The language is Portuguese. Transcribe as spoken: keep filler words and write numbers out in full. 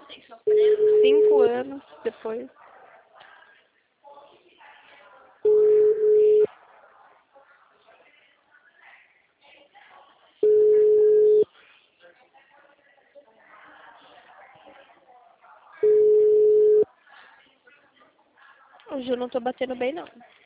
Cinco anos depois. Hoje eu não tô batendo bem, não.